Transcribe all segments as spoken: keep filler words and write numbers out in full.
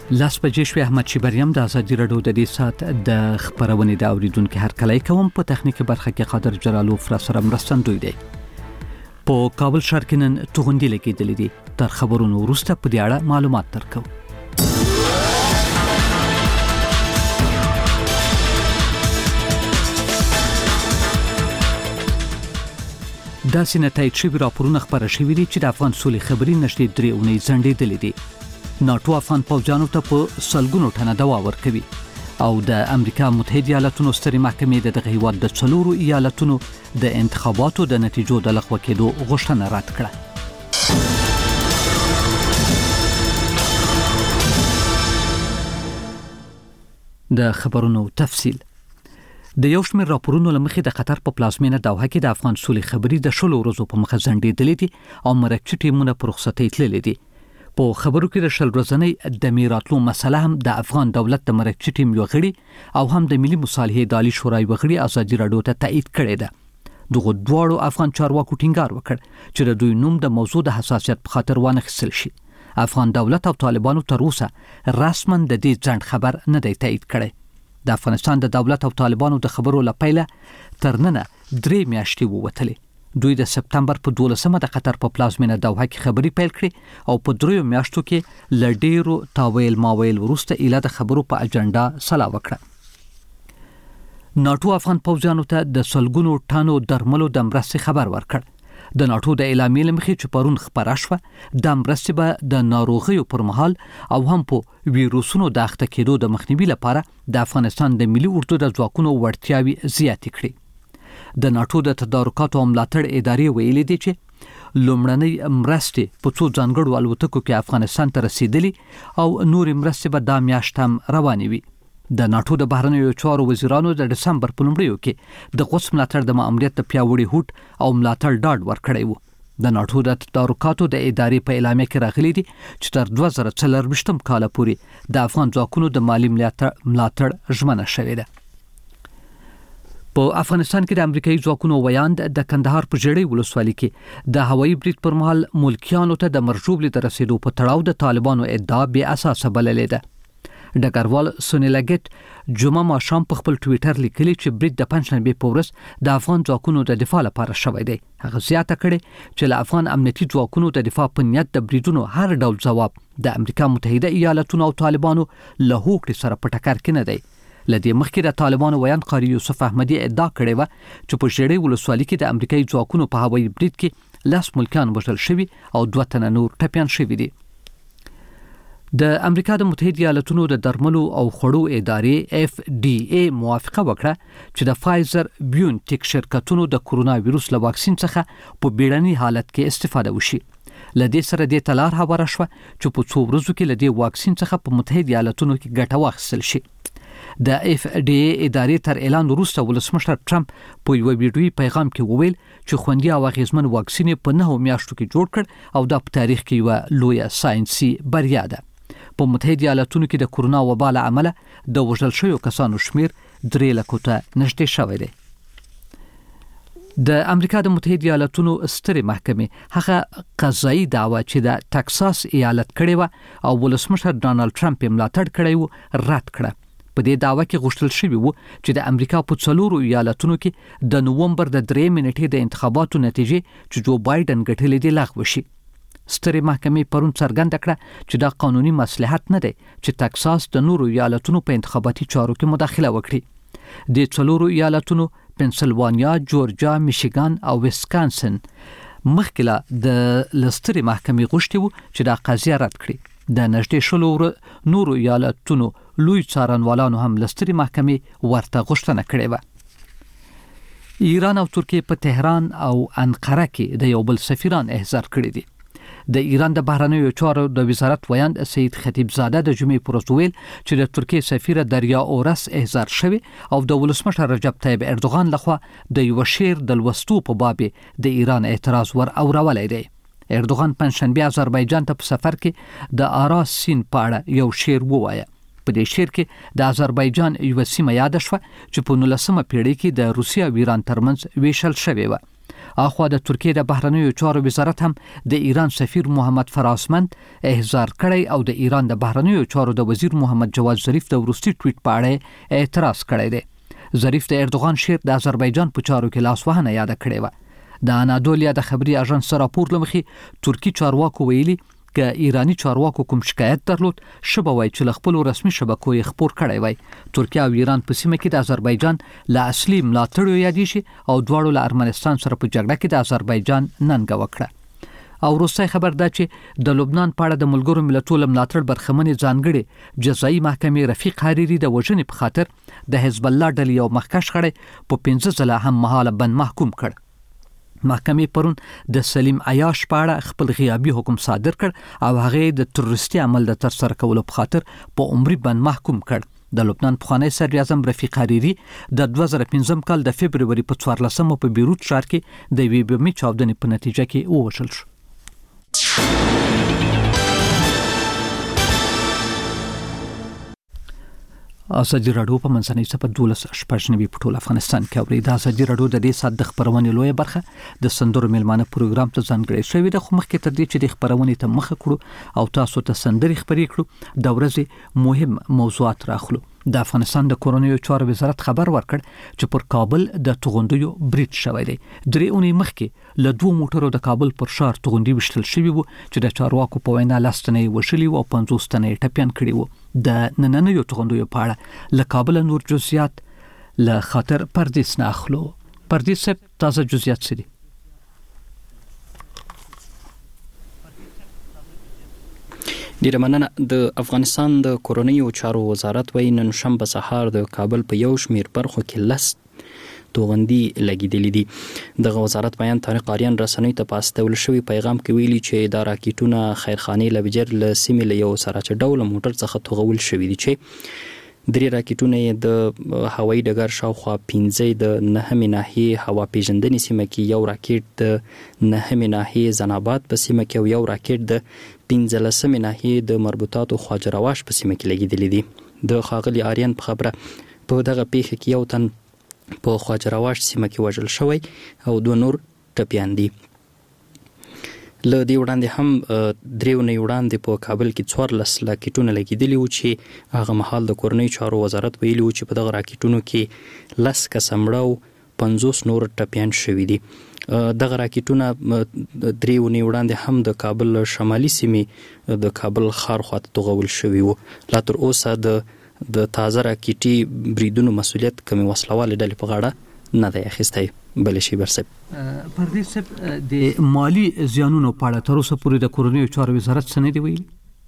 لاس بجې شوې احمد شیبریم د ازادي راډیو د دې سات د خبرونې د اوریدونکو هر کله کوم په تخنیکی برخه کې قادر جلالو فر سره مرستندوی دی. په کابل ښار کې نن توغندي لګېدلې دي. تر خبرونو وروسته په دې اړه معلومات درکو. داسې نتایج شوي راپورونه خپاره شوي دي چې د افغان سولې خبري نشرې درې اونۍ ځنډېدلې دي. ناتو افغان پوځیانو ته په سلګونو ټنه دوا ورکوي او د امریکا متحده ایالاتونو سترې محکمې د دغه هیواد د څلورو ایالتونو د انتخاباتو د نتیجو د لغوه کېدو غوښتنه رد کړه. د خبرونو تفصیل. د یو شمېر راپورونو له مخې د قطر په پلازمینه دوحه کې د افغان سولې خبري د شلو ورځو په مخه ځنډېدلې دي او مرکچي ټیمونه په رخصتۍ تللي دي. په خبرو کې د شل ورځنۍ د میراتلو مسله هم د افغان دولت د مرکچي ټیم یو غړي او هم د ملي مصالحې د عالی شورای غړي ازادي راډیو ته تایید کړی ده. دغه دواړو افغان چارواکو ټینګار وکړ چې د دوی نوم د موضوع د حساسیت په خاطر وانخیستل شي. افغان دولت او طالبانو تر اوسه رسما د دې ځنډ خبر نه دی تایید کړی. د افغانستان د دولت او طالبانو د خبرو لپاره تر نن درې میاشتې ووتلې. دوی د سپتمبر په دولسمه د قطر په پلازمینه دوحه کې خبري پیل کړې او په دریو میاشتو کې لډیرو تاویل ماویل وروسته اله د خبرو په اجنډا سلا وکړه. ناتو افغان پوځیانو ته د سلګونو ټانو درملو د مرستې خبر ورکړ. د ناتو د اعلامیې لمخې چې پرون خبره شوه د مرستې به د ناروغیو پر مهال او هم په ویروسونو د اخته کېدو د مخنیوي لپاره د افغانستان د ملي اردو د ځواکونو وړتیاوي زیاتې کړې. د ناتو د تدارکاتو املاتړ ادارې ویلي دي چې لومړنۍ مرستې په څو ځانګړو الوتکو کې افغانستان ته رسیدلي او نور مرستې به دا میاشت هم روانې وي. د ناتو د بهرنیو چارو وزیرانو د دسمبر په لومړیو کې د قدس ملاتړ د ماموریت د پیاوړي هوټ او ملاتړ ډاډ ورکړی وو. د ناتو د تدارکاتو د ادارې په اعلامیه کې راغلي دي چې تر دوه زره څلرویشتم کال پورې د افغان ځواکونو د مالی ملاتړ ژمنه شوې ده. په افغانستان کې د امریکایي ځواکونو ویاند د کندهار په جړۍ ولسوالۍ کې د هوایي برید پر مهال ملکیانو ته د مرجوبلې د رسیدو په تړاو د طالبانو ادعا بې اساسه بللې ده. ډګروال سونیلا ګیټ جمعه ماښام په خپل ټویټر لیکلي چې برید د پنځشنبې په ورځ د افغان ځواکونو د دفاع لپاره شوی دی. هغه زیاته کړې چې له افغان امنیتي ځواکونو د دفاع په نیت د بریدونو هر ډول ځواب د امریکا متحده ایالتونو او طالبانو له هوکړې سره په ټکر کې نه دی. لدې مخکې د طالبانو ویان قاری یوسف احمدی ادعا کړې و چې په جړۍ ولسوالۍ کې د امریکایي ځواکونو په هوایي برید کې لاس ملکان وژل شوي او دوه تنه نور ټپیان شوي دي. د امریکا د متحده ایالتونو د درملو او خوړو ادارې اف ډي ای موافقه وکړه چې د فایزر بیونټیک شرکتونو د کورونا وایروس له واکسین څخه په بیړني حالت کې استفاده وشي. لدې سره د تلار هواره شوه چې په څو ورځو کې لدې واکسین څخه په متحده ایالتونو کې ګټه واخیستل شي. د اف ډي ای ادارې تر اعلان وروسته ولسمشر ټرمپ په یو ویډیویي پیغام کې وویل چې خوندي او اغیزمن واکسین په نهو میاشتو کې جوړ کړ او دا په تاریخ کې یو لویه ساينسي بریا ده. په متحده ایالتونو کې د کورونا وبا له امله د وژل شویو کسانو شمیر درې لکو ته نږدې شوی دی. د امریکا د متحده ایالتونو سترې محکمې هغه قضایي دعوه چې د ټکساس ایالت کړې و او ولسمشر ډانلډ ټرمپ یې ملاتړ کړی و رد کړه. په دې دعوه کې غوښتل شوی وو چې د امریکا په څلورو ایالتونو کې د نوومبر د درې منټې د انتخاباتو نتیجې چې جو بایدن ګټلې دي لغوه شي. سترې محکمې پرون څرګنده کړه چې دا قانوني مصلحت نه دی چې تکساس د نورو ایالتونو په انتخاباتي چارو کې مداخله وکړي. د څلورو ایالتونو پنسلوانیا، جورجیا، میشیګان او ویسکانسن مخکې د لسترې محکمې غوښتي وو چې دا قضیه رد کړي. د نږدې شلو نورو ایالتونو لوی څارنوالانو هم لستري محکمې ورته غوښتنه کړې و. ایران او ترکیه په تهران او انقره کې د یو بل سفیران احضار کړي دي. د ایران د بهرنیو چارو د وزارت ویاند سید خطیب زاده د جمعې پر ورځ ویل چې د ترکیه سفیر دریا اورس احضار شوی او د ولسمشر رجب طیب اردوغان لخوا د یو شعر د لوستو په باب د ایران اعتراض ور اورولای دی. اردوغان پنځشنبه آذربایجان ته په سفر کې د آراس سین په اړه یو شعر ووایه. په دې شعر کې د آذربایجان یو سیمه یاد شوه چې په نولسمه پیړۍ کې د روسیې او ایران ترمنځ ویشل شوې و اخوا د ترکیه د بهرنیو چارو وزارت هم د ایران سفیر محمد فراسمند احضار کړی او د ایران د بهرنیو چارو د وزیر محمد جواد ظریف د ورستي ټویټ په اړه اعتراض کړی دی. ظریف د اردوغان شیر د آذربایجان په چارو کې لاسوهنه یاد کړې و. د انادولیا د خبري اژانس راپور لمخي ترکی چارواکو ویلي که ایرانی چارواکو کوم شکایت درلود شبه وای چې خپل رسمي شبکو یې خبر کړی وای. ترکیه او ایران په سیمه کې د آذربایجان له اصلي ملاتړو یادې شي او دواړو له ارمنستان سره په جګړه کې د آذربایجان ننګه وکړه. او روسي خبر ده چې د لبنان په اړه د ملګرو ملتونو ملاتړ برخمنې ځانګړي جزایي محکمې رفیق حریری د وژنې په خاطر د حزب الله ډلې یو مخکښ خړې په پنځه ځله هم مهاله بند محکوم کړ. محکمې پرون د سلیم عیاش په اړه خپل غیابي حکم صادر کړ او هغه د تروریستي عمل د تر سره کولو په خاطر په عمري بند محکوم کړ. د لبنان پخوانی صدر اعظم رفیق حریری د دوه زره پنځم کال د فبرवरी په څوارلسمه په بیروت ښار کې د وی بي مي چاودنې په نتیجه کې ووژل شو. ازادي راډیو په منځنۍ صفحه دولس شپږ نوي په ټول افغانستان کې اوري. د ازادي راډیو د دې سات د خبرونې لویه برخه د سندرو میلمانه پروګرام ته ځانګړې شوې ده. خو مخکې تر دې چې د خبرونې ته مخه کړو او تاسو ته سندري خبرې کړو د ورځې مهم موضوعات راخلو. د افغانستان د کورونیو چارو وزارت خبر ورکړ چې پر کابل د توغندیو بریټ شوی دی. درې اونۍ مخکې له دوه موټرو د کابل پر شار توغندي وشتل شوی وو چې د چارواکو په وینا لاستنې وشلي او پنځوس تنې ټپيان کړي وو. د نننیو توغندیو په اړه له کابل نور جزئیات له خاطر پردیس نه اخلو. پردیس تازه جزئیات سړي. ډیره مننه. د افغانستان د کورونیو چارو وزارت وایي نن شنبه سهار د کابل په یو شمیر برخو کې لس توغندي لګیدلې دي. د وزارت بیان طارق آریان رسنۍ ته پاستول شوی پیغام کې ویلي چې دا راکټونه خیرخانې لویجر له سیمې له یو سره چې ډول موټر څخه توغول شوی دي چې درې راکټونه د هوایي ډګر شاوخوا پنځه د نهمې ناحیې هوا پیژندنې سیمه کې یو راکټ د نهمې ناحیې زناباد په سیمه کې او یو راکټ د پنځلسمې ناحیې د مربوطاتو خواجه رواش په سیمه کې لګیدلې دي. د ښاغلي آریان په خبره په دغه پیښه کې یو تن په خواجه رواش سیمه کې وژل شوی او دوه نور ټپيان دي. له دې وړاندې هم درې ونې وړاندې په کابل کې څوارلس راکټونه لګیدلي وو چې هغه مهال د کورنۍ چارو وزارت ویلي وو چې په دغه راکټونو کې لس کسه مړه او پنځوس نور ټپيان شوي دي. دغه راکټونه درې ونې وړاندې هم د کابل شمالي سیمې د کابل ښار خواته توغول شوي وو. لا تر اوسه د د تازه راکټي بریدونو مسؤلیت کومې وسلوالې ډلې په غاړه نه دی اخیستی. بل شي برسب پردیس د مالی زیانونو په اړه تر اوسه پورې د کورنیو چارو وزارت څه نه دی ویلي.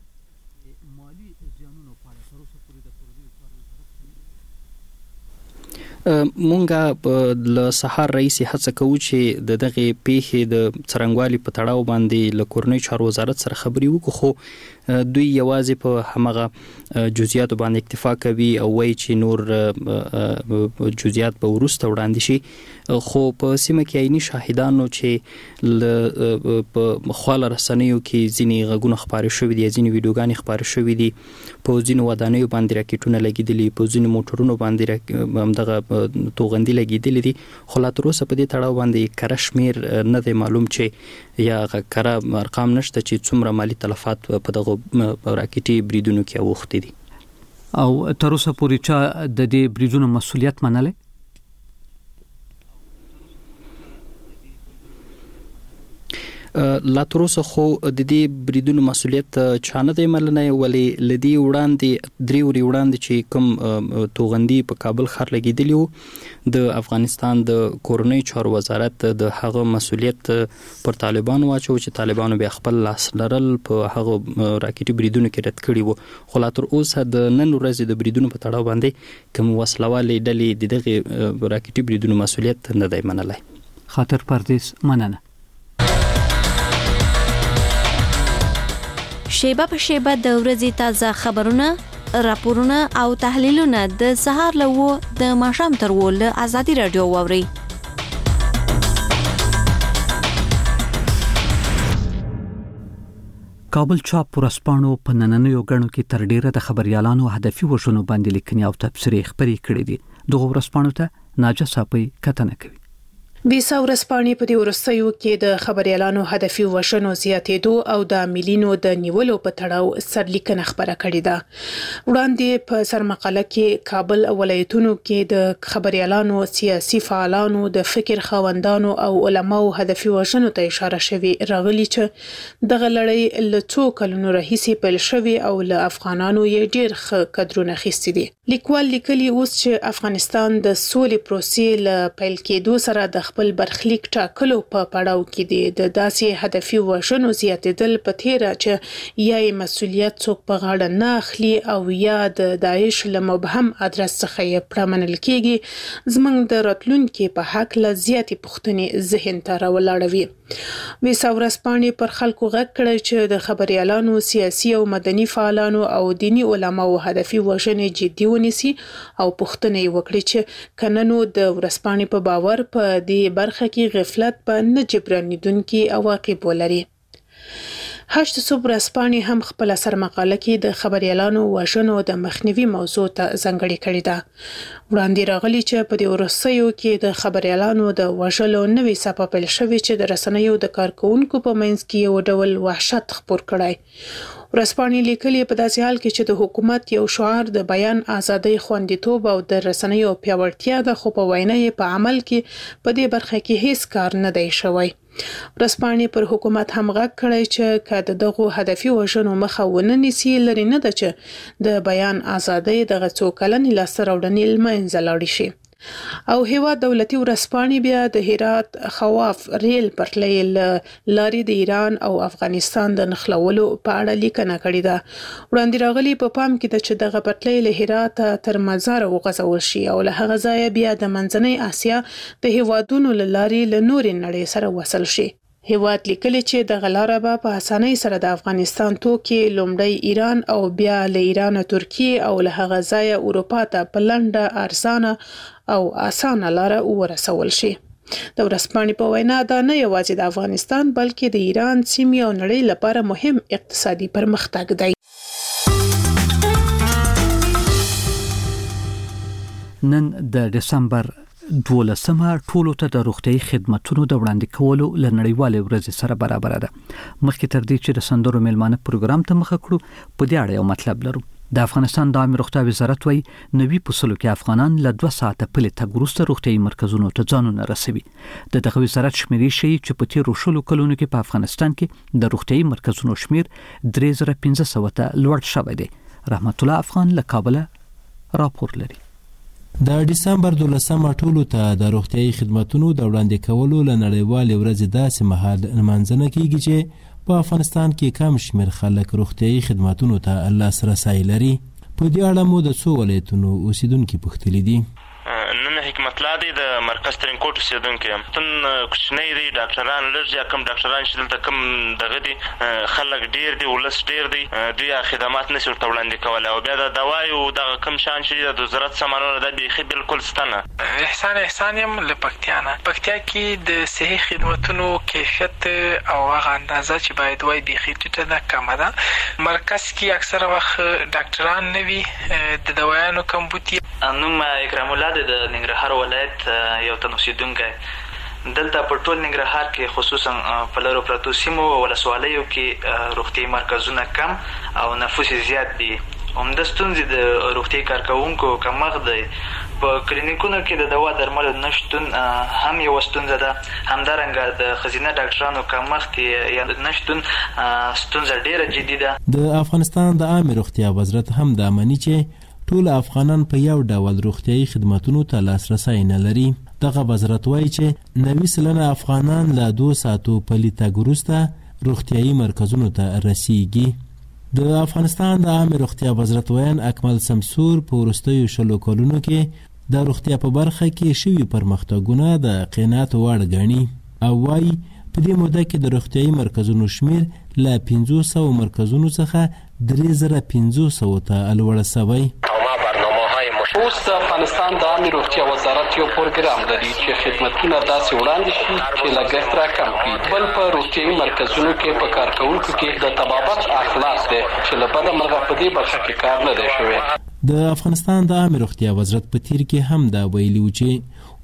مونږه له سهار رئیس هڅه کوو چې د دغه پیښې د څرنګوالي په تړاو باندې له کورنۍ چارو وزارت سره خبري وکړو، خو دوی یوازې په همغه جزئیات باندې اکتفا کوي او وایي چې نور جزئیات به وروسته وړاندې شي. خو په سیمه کې عیني شاهدانو چې په خواله رسنیو کې ځینې غږونه خپاره شوي دي، ځینې ویډیوګانې خپاره شوي دي، په ځینو ودانیو باندې راکټونه لګېدلي، په ځینو موټرونو باندې همدغه توغندي لګېدلې دي. خو لا تر اوسه په دې تړاو باندې کره شمیر نه دی معلوم چې یا کره ارقام نشته چې څومره مالی تلفات په دغه راکټي بریدونو کې اوښتي دي. او تر اوسه پورې چې د دې بریدونو مسؤلیت منلی؟ لا تر اوسه خو د دې بریدونو مسؤلیت چا نه دی منلی، ولې له دې وړاندې درې ورځې وړاندې چې کوم توغندي په کابل ښار لګېدلي وو، د افغانستان د کورنۍ چارو وزارت د هغه مسؤلیت پر طالبانو واچو چې طالبانو بیا خپل لاس لرل په هغه راکټي بریدونو کې رد کړي وو. خو لا تر اوسه د نن ورځې د بریدونو په تړاو باندې کوم وسلوالې ډلې د دغه راکټي بریدونو مسؤلیت نه دی منلی. خاطر پردیس، مننه. شیبه په شیبه د ورځې تازه خبرونه، راپورونه او تحلیلونه د سهار له وو د ماښام تر وو له ازادي راډیو واوري. کابل چاپ ورسپانو په نننیو غړو کې تر ډیره د خبريالانو هدفي وژنو باندې لیکنې او تبصرې خبرې کړې دي. دغه ورسپانو ته ناجه صاحب کتنه کوي. ویسا ورځپاڼې په دې وروستیو کې د خبريالانو هدفي وژنو زیاتېدو او د مليونو د نیولو په تړاو سرلیکنه خبره کړې ده. وړاندې په سرمقاله کې کابل ولایتونو کې د خبريالانو، سیاسي فعالانو، د فکر خاوندانو او علماو هدفي وژنو ته اشاره شوې راغلي چې دغه لړۍ له څو کلونو راهیسې پیل شوې او له افغانانو یې ډېر ښه قدرونه اخیستي دي. لیکوال لیکلي اوس چې افغانستان د سولې پروسې له پیل کېدو سره د خپل برخلیک ټاکلو په پړاو کې دي. د داسې هدفي وژنو زیاتېدل په تیره چې یا یې مسؤلیت څوک په غاړه نه اخلي او یا د داعش له مبهم ادرس څخه یې پړمنل کېږي زموږ د راتلونکي په حق له زیاتې پوښتنې ذهن ته راولاړوي. ویسا ورځپاڼې پر خلکو غږ کړی چې د خبريالانو، سیاسي او مدني فعالانو او دینی علماو هدفي وژنې جدي ونیسي او پوښتنه یې وکړي چې کننو د ورځپاڼې په باور په دې برخه کې غفلت په نه جبرانیدونکي عواقب ولري. هشت صبح ورځپاڼې هم خپل سرمقاله کې د خبريالانو وژنو د مخنیوي موضوع ته ځانګړې کړې ده. وړاندې راغلي چې په دې وروستیو کې د خبريالانو د وژلو نوې څپه پیل شوې چې د رسنیو د کارکونکو په منځ کې یو ډول وحشت خپور کړی. ورځپاڼې لیکلي په داسې حال کې چې د حکومت یو شعار د بیان ازادۍ، خوندیتوب او د رسنیو پیاوړتیا ده، خو په وینا یې په عمل کې په دې برخه کې هیڅ کار نه دی شوی. ورځپاڼې پر حکومت هم غږ کړی چې که د دغو هدفي وژنو مخه ونه نیسي لري نه ده چې د بیان ازادۍ دغه څو کلنې لاسته راوړنې له منځه لاړې شي. او هیواد دولتي ورځپاڼې بیا د هرات خواف ریل پټلۍ لارې د ایران او افغانستان د نښلولو په اړه لیکنه کړې ده. وړاندې راغلي په پام کې ده چې دغه پټلۍ له هرات تر مزار وغځول شي او له هغه ځایه بیا د منځنۍ اسیا د هیوادونو له لارې له نورې نړۍ سره وصل شي. هیواد لیکلي چې دغه لاره به په اسانۍ سره د افغانستان توکي لومړی ایران او بیا له ایران ترکیه او له هغه ځایه اروپا ته په لنډه، ارزانه او اسانه لاره ورسول شي. د ورځپاڼې په وینا دا نه یوازې د افغانستان بلکې د ایران، سیمې او نړۍ لپاره مهم اقتصادي پرمختګ دی. نن د دسمبر دولسمه ټولو ته د روغتي خدماتو د وړاندې کولو لنړیواله ورځ سره برابر ده. مخکې تر دې چې د سندرو میلمانه پروګرام ته مخه کړو په دې اړه یو مطلب لرو. د افغانستان د عامه روغتیا وزارت وایي نوي پسلو کې افغانان له دوه ساعته پلي تګ وروسته روغتي مرکزونو ته ځانونه رسوي. د دغه وزارت شمیرې ښیي چې په تیرو شلو کلونو کې په افغانستان کې د روغتي مرکزونو شمیر درې زره پنځه سوه ته لوړ شوی دی. رحمت الله افغان له کابل راپور لري. د دسمبر دولسمه ټولو ته د روغتیايي خدماتو د وړاندې کولو لنړیوالې ورځ داسې مهال لمانځنه کیږي چې په افغانستان کې کم شمیر خلک روغتیايي خدماتو ته لاسرسی لري. په دې اړه مو د څو ولایتونو اوسیدونکو پوښتلي دي. نن حکمت الله دی د مرکز ترینکوټ اوسیدونکی یم. تن کوچنی دی، ډاکټران لږ یا کم ډاکټران چې دلته کم دغه دي خلک ډیر دی، ولس ډیر دی، دوی خدمات نشي ورته وړاندې کولی او بیا د دوای او دغه کم شان چې د وزارت سامانونه دا بیخي بالکل شته نه. احسان احسان یم له پکتیا نه. پکتیا کې د صحي خدماتونو کیفیت او هغه اندازه چې باید وای بیخي ټیټه ده، کمه ده. مرکز کې اکثره وخت ډاکټران نه وي، د دوايانو کمبود. نوم اکرام الله دی، د ننګرهار ولایت یو تن اوسیدونکی. دلته په ټول ننګرهار کې خصوصا په لرو پرتو سیمو ولسوالیو کې روغتي مرکزونه کم او نفوس زیات دي. همدا ستونزې د روغتي کارکونکو کمښت دی. په کلینیکونو کې د دوا درملو نشتون هم یو ستونزه ده. همدارنګه د ښځینه ډاکټرانو کمښت یا نشتون ستونزه ډیره جدي ده. د افغانستان د عامه روغتیا وزارت هم د امني چې ټول افغانان په یو ډول روغتیايي خدماتو ته لاسرسی نه لري. دغه وزارت وایي چې نوي سلنه افغانان له دوه ساعتو پلي تګ وروسته روغتیايي مرکزونو ته رسیږي. د افغانستان د عامه روغتیا وزارت ویان اکمل سمسور په وروستیو شلو کلونو کې د روغتیا په برخه کې شوي پرمختګونه د قناعت وړ ګڼي او وایي په دې موده کې د روغتیايي مرکزونو شمیر له پنځه سوه مرکزونو څخه درې زره پنځه سوه ته لوړ شوی. اوس د افغانستان د عامه روغتیا وزارت یو پروګرام لري چې خدمتونه داسې وړاندې شي چې لګښت راکم کړي. بل په روغتیايي مرکزونو کې په کارکونکو کې د طبابت اخلاق دی چې له بده مرغه په دې برخه کې کار نه دی شوی. د افغانستان د عامه روغتیا وزارت په تیر کې هم دا ویلي و چې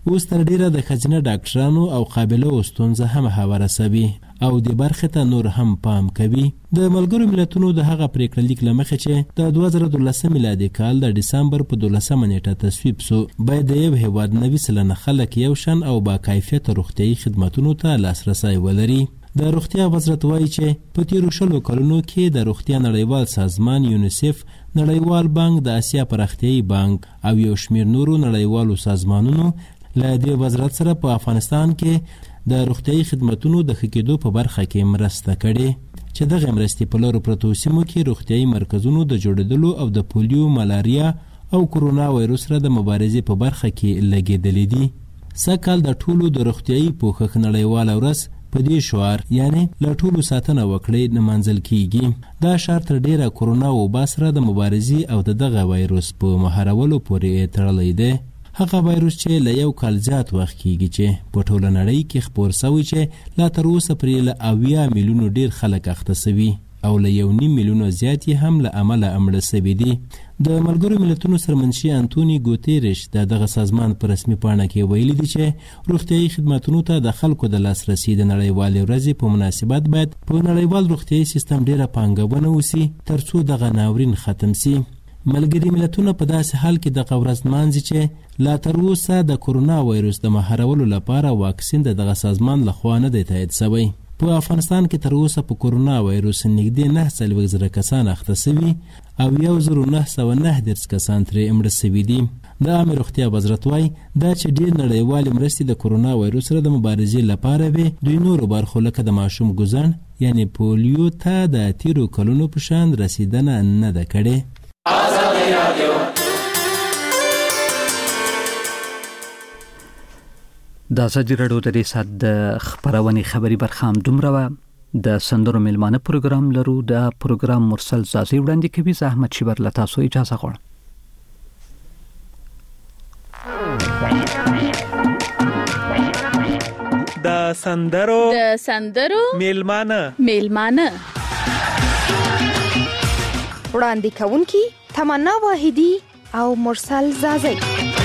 اوس تر ډیره د ښځینه ډاکټرانو او قابله ستونزه هم هواره سوي او د برخې ته نور هم پام کوي. د ملګرو ملتونو د هغه پریکړه لیک له مخې چې د دوه زره دولسم میلادي کال د ډسمبر په دولسمه نیټه تصویب سو، باید د یو هیواد نوي سلنه خلک یو شان او با کیفیته روغتیايي خدماتونو ته لاسرسی ولري. د روغتیا وزارت وایي چې په تیرو شلو کلونو کې د روغتیا نړیوال سازمان یونیسف، نړیوال بانک، د اسیا پراختیايي بانک او یو شمیر نورو نړیوالو سازمانونو له دې وزارت سره په افغانستان کې د روغتیايي خدماتونو د ښه کېدو په برخه کې مرسته کړې، چې دغه مرستې په لرو پرتو سیمو کې روغتیايي مرکزونو د جوړېدلو او د پولیو، ملاریا او کرونا وایروس سره د مبارزې په برخه کې لګېدلې دي. سږ کال د ټولو د روغتیايي پوښښ نړیواله ورځ په دې شعار یعنی له ټولو ساتنه وکړئ نمانځل کیږي. دا شعار تر ډیره کرونا وبا سره د مبارزې او د دغه وایروس په مهارولو پورې تړلی دی. هغه وایروس چې له یو کال زیات وخت کیږي چې په ټوله نړۍ کې خپور سوی، چې لا تر اوسه پرې له اویا میلیونو ډیر خلک اخته سوي او له یو نیم میلیونو زیات یې هم له امله مړه سوي دي. د ملګرو ملتونو سرمنشي انټونی ګوتیرش د دغه سازمان په رسمي پاڼه کې ویلي دي چې روغتیايي خدماتونو ته د خلکو د لاسرسي د نړیوالې ورځې په مناسبت باید په نړیوال روغتیايي سیستم ډیره پانګونه وسي ترڅو دغه ناورین ختم سي. ملګري ملتونه په داسې حال کې دغه ورځ نمانځي چې لا تر اوسه د کرونا وایروس د مهارولو لپاره واکسین د دغه سازمان لخوا نه دی تایید شوی. په افغانستان کې تر اوسه په کرونا وایروس نږدې نه څلوېښت زره کسان اخته سوي او یو زر نه سوه نهه دېرش کسان ترې مړه سوي دي. د عامه روغتیا وزارت وایي دا چې ډېر نړیوالې مرستې د کرونا وایروس سره د مبارزې لپاره وي، دوی نورو برخو لکه د ماشوم ګوزن یعنی پولیو ته د تیرو کلونو په شان رسیدنه نه ده کړې. د ازادي راډیو د دې ساعت د خبرونې خبري برخه هم دومره وه. د سندرو میلمانه پروګرام لرو. د پروګرام مرسل زازي وړاندې کوي. زه احمد شیبر له تاسو اجازه غواړم. د سندرو د سندرو میلمانه میلمانه وړاندې کوونکی تمنا واحدی او مرسل زازي.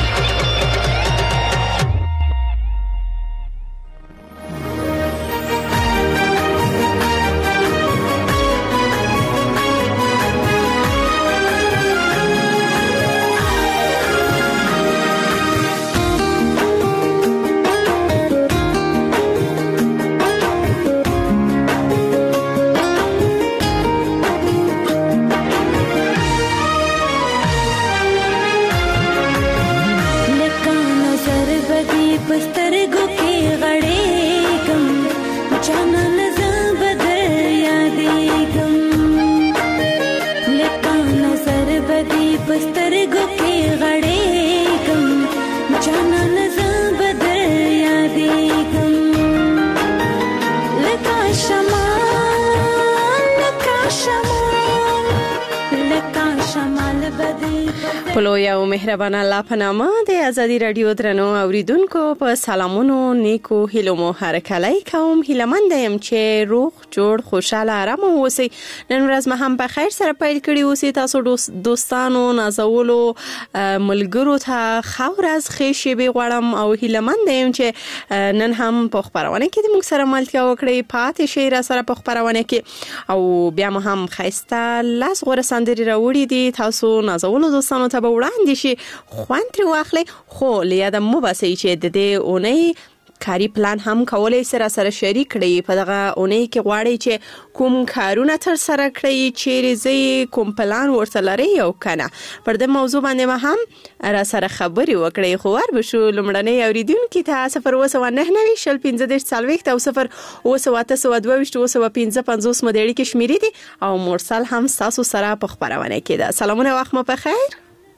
پلو یو مهربان الله په نامه د ازادي رادیو درنو اوریدونکو په سلامونو نیکو هیلو مو هرکلی کوم. هیلمند یم چې روغ جوړ خوشاله آرام اوسئ. نن ورځ مې هم په خیر سره پیل کړی اوسئ. تاسو دوستانو نازولو ملګرو ته خو ورځ ښه شیبې غواړم او هیلمند یم چې نن هم په خبرونه کې د موږ سره ملتیا وکړئ، پاتې شئ را سره په خبرونه کې او بیا مو هم ښایسته لاس غوره سندرې راوړي دي. تاسو نازولو دوستانو ته به وړاندې شي، خوند ترې واخلئ، خو له یاده مه باسئ چې د دې اونۍ کاري پلان هم کولای سره سره شریک کړئ. په دغه اونۍ کې غواړئ چې کوم کارونه تر سره کړئ، چیرې ځئ، کوم پلان ورته لرئ او کنه. پر دې موضوع باندې ما هم را سره خبرې وکړئ. خو ور بشو لمړنۍ اوریدونکو ته صفر اوه سوه نهه نوي شل پنځه دېرش څلوېښت او صفر اوه سوه اته سوه دوه ویشت اوه سوه پنځه پنځوس مو د اړیکې شمیرې دي او مرسل هم ستاسو سره په خبرونه کې ده. سلامونه، وخت مو په خیر.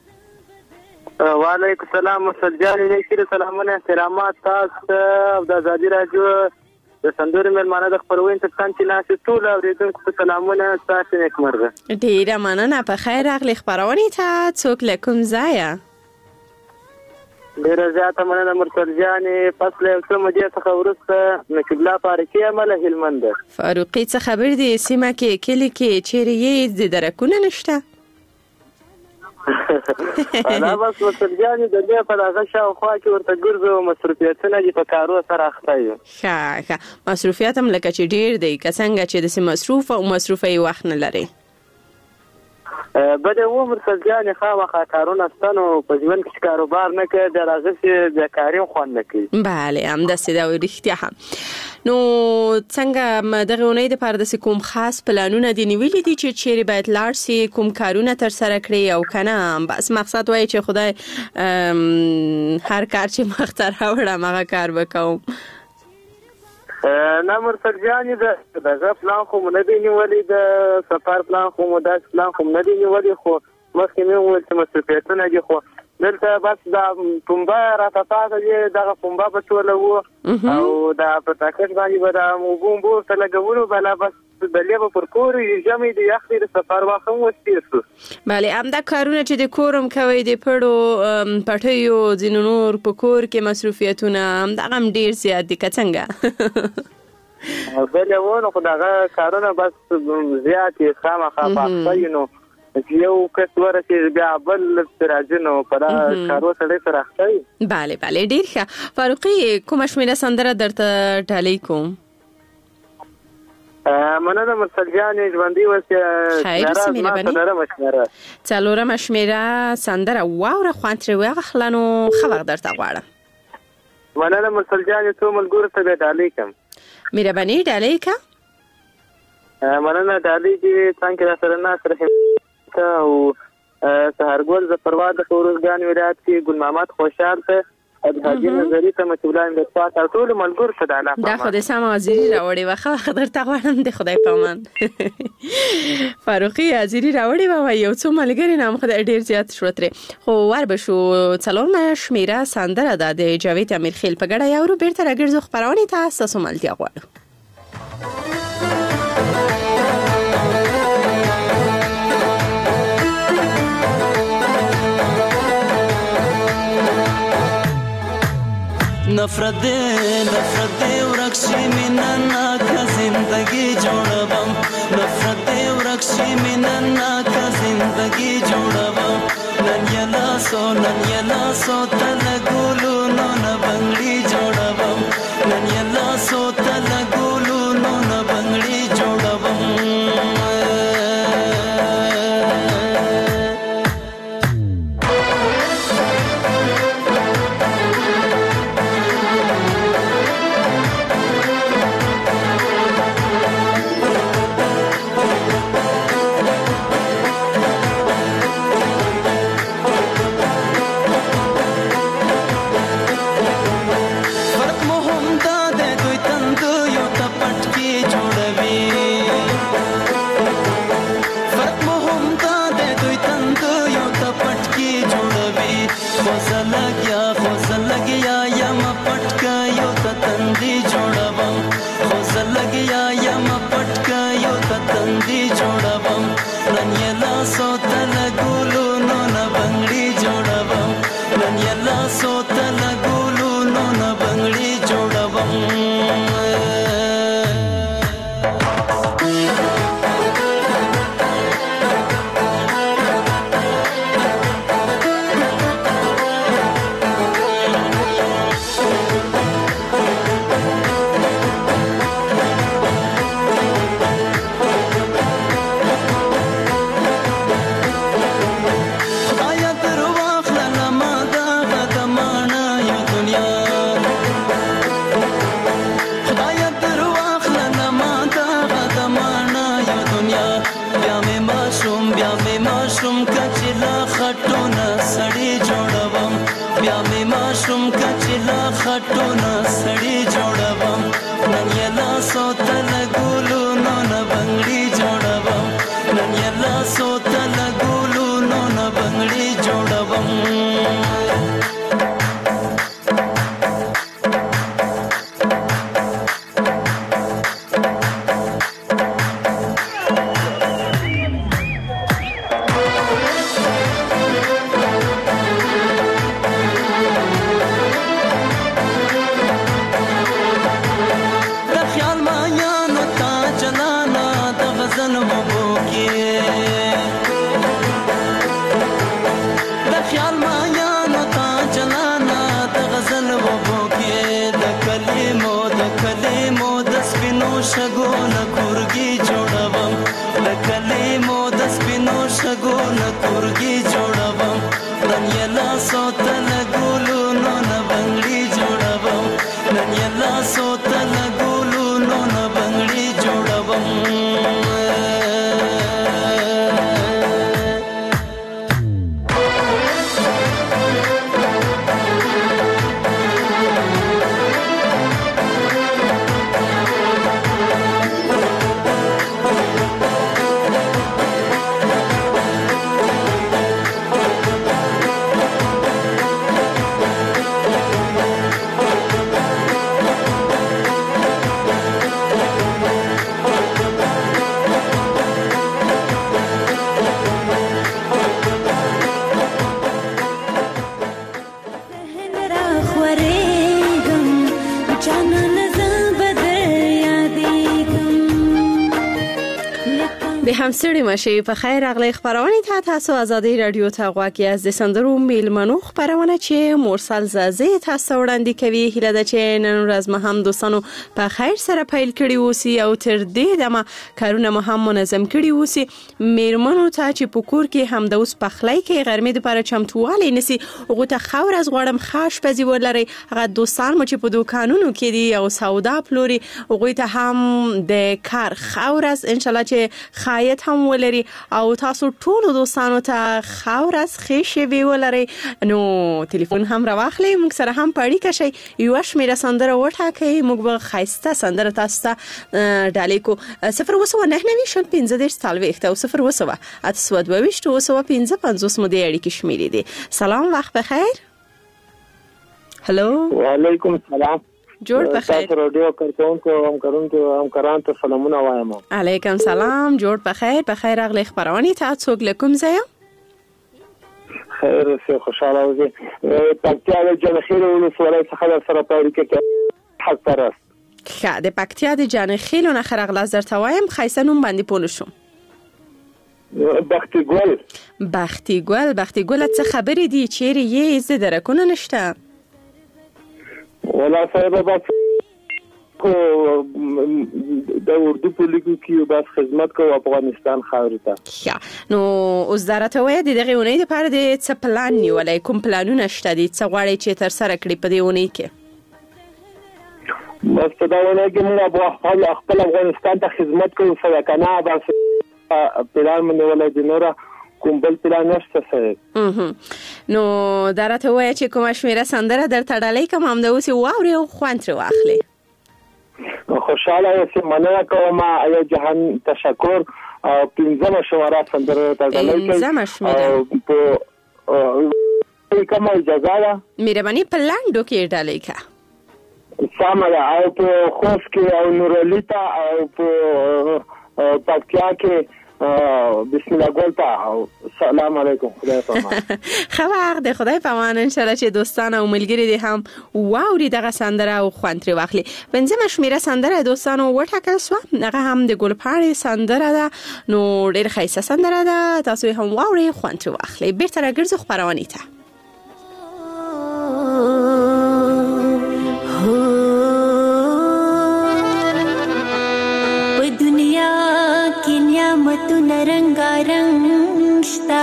وعلیکم السلام مرسل جان، نیکي سلامونه احترامات تاسو او د ازادي رادیو د سندرو میلمانه د خبرونې تر څنګ چې ناست ټول اوریدونکو ته سلامونه، تاسو نیکمرغه. ډیره مننه. په خیر راغلی خبرونې ته. څوک له کوم ځایه؟ ډیره زیاته مننه مرسل جان. فصل یو څه مودې څخه وروسته نقیب الله فاروقي عمله هلمند. فاروقي څه خبر دي؟ سیمه کې کلی کې چیرې یې د درکونه نشته؟ دا بس مسلجانې د دې په دغه شاوخوا کې ورته ګرځو مصروفیتونه دي په کارو سره اخته یو. ښه ښه مصروفیت هم لکه چې ډېر دی که څنګه چې داسې مصروف او مصروفه یې وخت نه لرئ. بده و مرسلجانې خامخا کارونه شته نو په ژوند کې کاروبار نه کوي د هغسې بیکاري هم خوند نه کوي. بله همداسې ده او رښتیا هم. نو څنګه دغه اونۍ دپاره داسې کوم خاص پلانونه دې نیولي دي چې چیرې باید لاړ سي کوم کارونه ترسره کړي او که نه بس مقصد وایي چې خدای هر کار چې مخته راوړم هغه کار به کوم؟ نه مرسل جانې د دغه پلان خو مو نه دی نیولي د سفر پلان خو مو داسې پلان خو مو نه دی نیولي خو مخکې مې وویل چې مصروفیتونه دي خو دلته بس دا پنبه راته پاته دی دغه پنبه به ټوله وو او دا په تاکټ باندې به دا اوبه اوبه ورته لګولو بله بس بلې به پر کور ژمی د یخ دی د سفر وخت هم اوس تېر شو. بلې همدا کارونه چې د کور هم کوئ د پړو پټیو ځینو نور په کور کې مصروفیتونه همدغه هم ډېر زیات دي که څنګه؟ بلې و نو خو دغه کارونه بس زیات یې خامخا پاخته وي نو یو کس ورسېږي بیا بل پرې راځي نو په دغه کارو سړی سره اخته وي. بلې بلې ډېر ښه. فاروقي کومه شمېره سندره درته ډالۍ کوم؟ مننه مرسل جانې ژوندي اوسې. څلورمه شمېره سندره واوره خوند ترې واخله نو ښه وخت درته غواړم. مننه مرسل جانې څو ملګرو ته به ډالۍ کړم. مهرباني ډالۍ کړه. مننه ډالۍ دې څنګه را سره ناست رحم او سهارګل ظفرآباد د فیروزګان ولایت کې ګل محمد خوشحال ته حاجي نظري ته متولان د پات او ټول ملګرو ته د الله دا خو د سم حاضري راوړې وخه وخت درته غواړم د خدای پامان. فاروقي حاضري راوړې و یو څو ملګري نام خدای ډیر زیات شو ترې خو ور به شو څلورمه شمېره سندره ده د جاوید امیر خیل په ګډه یو بیرته راګرځو خبرونه ته تاسو ملتیا غواړو. نفرت دے نفرت دے ورکشی مننا کا زندگی جوڑبم نفرت دے ورکشی مننا کا زندگی جوڑبم نن یلا سو نن یلا سو تلگولو نو نا بنگڑی جوڑبم نن یلا سو تلگولو نو نا بنگڑی جوڑبم. خیال مایا لاسو ته لګولو نو نه بنګړي جوړوم همسړي مشه په خیر راغلی خبرونه ته تاسو ازادي رادیو ته غواړئ از د سندرو میلمنو خبرونه چې مرسل زازي تاسو وړاندې کوي هله د چې نن ورځ مه هم دوستانو په خیر سره پیل کړی اوسي او تر دې دمه کارونه مه هم منظم کړی اوسي میلمنو ته چې په کور کې هم د اوس پخلای کې غرمې لپاره چمتووالی نسی هغه ته خور از غواړم خاص پزی ولري هغه دوستان مو چې په دوکانونو کې دي او سودا پلوري هغه ته هم د کار خور از ان شاء الله چې خایت هم ولري او تاسو ټول دوستانو ته خور از خېشه وی ولري نو ټلیفون هم راوخلې موږ سره هم پړی کشي یو شمیره سندره وټاکې موږ به خایسته سندره تاسو ته ډالې کو صفر وسو نه نوي شل پنځه دېرش څلوېښت او صفر وسو اتسو دوه وسو پنځه پنځوس مو دې اړیکې شمیرې دي سلام وخت بخیر هلو وعلیکم السلام جوړ په خیر تاسو رادیو کارکونکو هم کارونکو هم کاران ته سلامونه وایم علیکم سلام جوړ په خیر په خیر اغلی خبرونه ته څوک لکم زیا خیر سه خوشاله اوسئ پکتیا د جنخیل ولسوالۍ څخه سره پاړی کې حق ترست ښه د پکتیا د جنخیل نه خرغلا زرته وایم خیسه نوم باندې پوه شوم بختي ګل بختي ګل بختي ګل څه خبرې دي چیرې یې زه درکونه نشته ولا صاحب بس کو د اردو په لیکو کې بس خدمت کو افغانستان خاور ته یا نو اوس درته وای د دغه ونې لپاره د څه پلان نیولای کوم پلانونه شته دي څه غواړي چې تر سره کړی په دې ونې کې بس دا ونه کې موږ په خپل خپل افغانستان ته خدمت کوو سره کنه بس پلان مې ولای د نورا کوم بل پلان نشته سره نو درته وای چې کوم شمیره سندره در تړلې کوم هم د اوسې واوري او خوانتر واخلي خوشاله اوسې مننه کوم ایا جهان تشکر پنځمه شماره سندره تړلې پنځمه شمیره په کومه اجازه ده مهرباني په لاندو کې ډالې کا سامه او په خوف کې او نورلیتا او په پکتیا کې بسم الله ګولتا سلام علیکم خدای پامان خبر ده خدای پامان ان شاء الله چې دوستان او ملګری دي هم واوري دغه سندره او خوانتري واخلي پنځمه شمیره سندره دوستانو وټاکل سو هغه هم د ګلپاړي سندره ده نو ډېر ښایسته سندره ده تاسو هم واوري خوانتري واخلي بیرته راګرځو خبرونه ته रंगा रंगता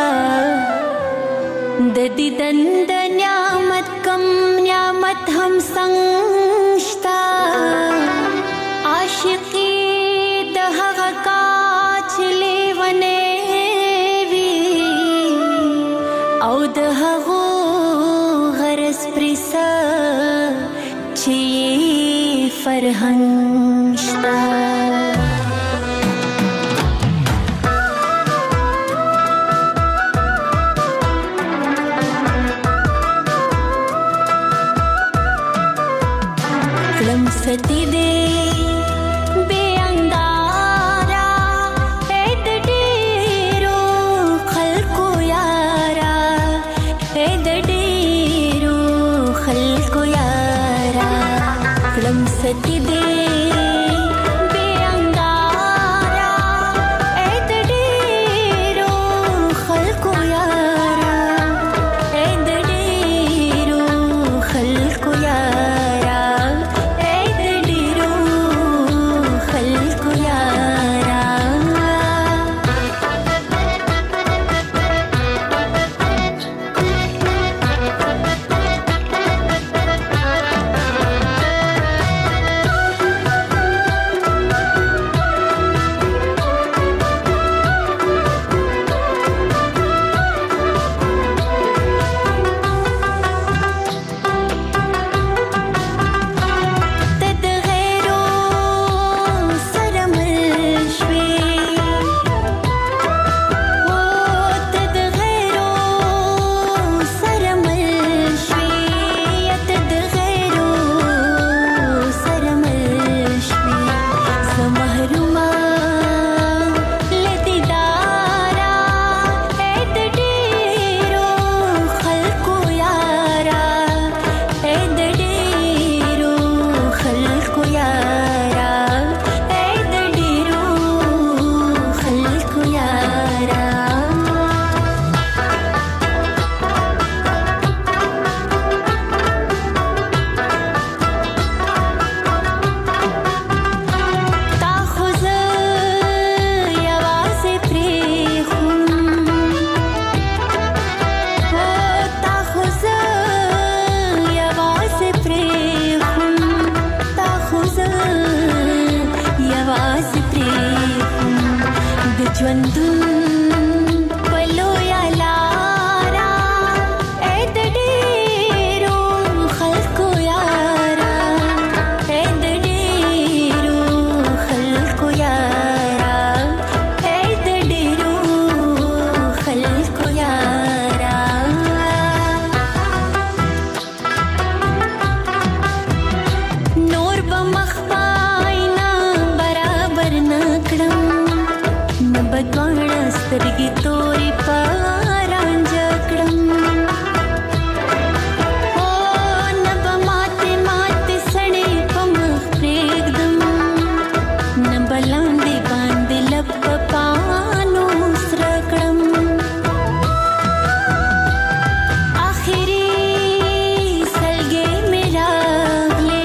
ददी दंद न्यामत कम न्यामत हम संगता आशिकी दहगा काच लेवने वी औ दहगो गरस प्रिसा ची फरहंगता सती दे बेअंगारा ऐद डेरो खल्को यारा ऐद डेरो खल्को यारा लम सती दे راز پرېږدم د ژوندون په لویه لاره ای د ډېرو خلکو یاره ای د ډېرو خلکو یاره ای د ډېرو خلکو یاره نور به مخ پاینا برابر نه کړم نه به دواړه سترګې تورې په رانجه کړم او نه به ماتې ماتې سړې په مخ پرېږدم نه به لاندې باندې لب په پاڼو سره کړم آخري سلګۍ مې راغلې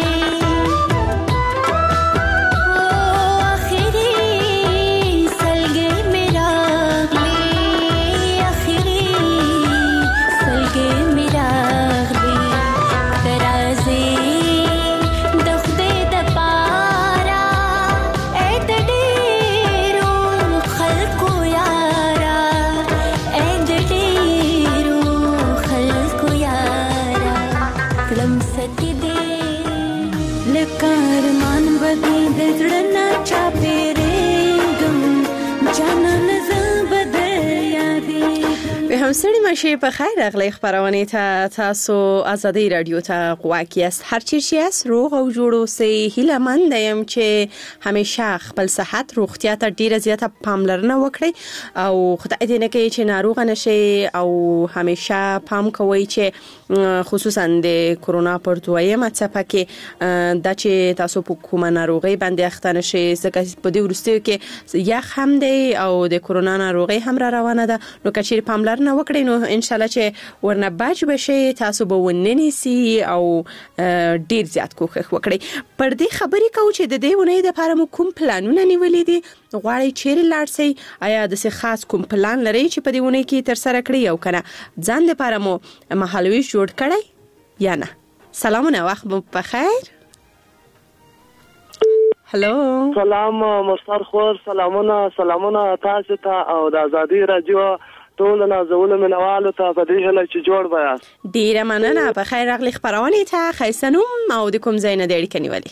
او آخري سلګۍ مې راغلې آخري سلګۍ مې راغلې ته راځې د خدای دپاره ای د ډېرو خلکو یاره ای د ډېرو خلکو یاره کړم ستې دې لکه ارمان به دې د زړه نه چاپېرېږم جانانه زه به در یادېږم. به همسړی مشه په خیر اغلی خبرونه ته تاسو آزادی رادیو ته غواکی است هر چی چی است روغ او جوړ اوسئ هیله مند یم چې همیشه خپل صحت روغتیا ته ډیره زیاته پاملرنه وکړئ او خدای دې نه کوي چې ناروغ نشئ او همیشه پام کوئ چې خصوصا د کرونا پر دویمه څپه کې د چې تاسو په کومه ناروغي باندې اخته نشئ ځکه په دې وروستیو کې یخ هم دی او د کرونا ناروغي هم را روانه ده نو کچیر پاملرنه وکړئ نو ان شاء الله چې ورنه بچ بشئ تاسو به وننسي او ډیر زیات کوښښ وکړئ پر دې خبرې کوو چې د دې ونې د لپاره مو کوم پلانونه نیولې دي غواړئ چیرې لاړ شئ آیا د څه خاص کوم پلان لرئ چې په دې ونې کې تر سره کړئ او کنه ځان لپاره مو مهالویش جوړ کړئ یا نه سلامونه وخت مو په خیر هلو سلام مستر خور سلامونه سلامونه تاسو ته او د آزادی رادیو ټول نازول منوالو ته په دې هله چې جوړ بیاست ډیره مننه په خیر راغلی خبرونه ته خیسنوم او د کوم ځای نه ډېر کنيولي